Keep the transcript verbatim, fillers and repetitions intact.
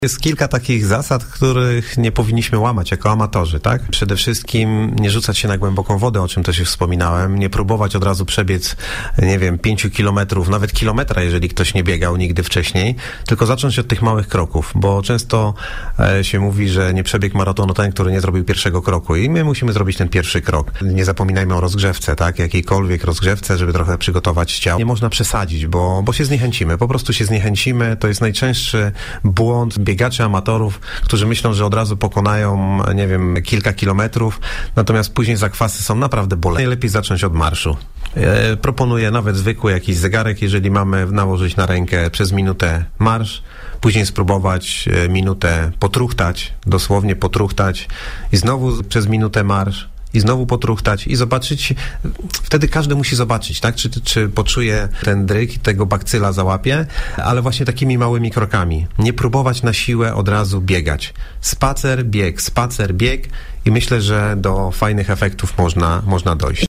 Jest kilka takich zasad, których nie powinniśmy łamać jako amatorzy, tak? Przede wszystkim nie rzucać się na głęboką wodę, o czym też już wspominałem, nie próbować od razu przebiec, nie wiem, pięciu kilometrów, nawet kilometra, jeżeli ktoś nie biegał nigdy wcześniej, tylko zacząć od tych małych kroków, bo często e, się mówi, że nie przebiegł maratonu ten, który nie zrobił pierwszego kroku i my musimy zrobić ten pierwszy krok. Nie zapominajmy o rozgrzewce, tak? Jakiejkolwiek rozgrzewce, żeby trochę przygotować ciało. Nie można przesadzić, bo, bo się zniechęcimy, po prostu się zniechęcimy, to jest najczęstszy błąd biegaczy amatorów, którzy myślą, że od razu pokonają, nie wiem, kilka kilometrów, natomiast później zakwasy są naprawdę bolesne. Najlepiej zacząć od marszu. E, proponuję nawet zwykły jakiś zegarek, jeżeli mamy nałożyć na rękę przez minutę marsz, później spróbować e, minutę potruchtać, dosłownie potruchtać i znowu przez minutę marsz. I znowu potruchtać i zobaczyć, wtedy każdy musi zobaczyć, tak, czy, czy poczuje ten dryg, tego bakcyla załapie, ale właśnie takimi małymi krokami. Nie próbować na siłę od razu biegać. Spacer, bieg, spacer, bieg i myślę, że do fajnych efektów można, można dojść.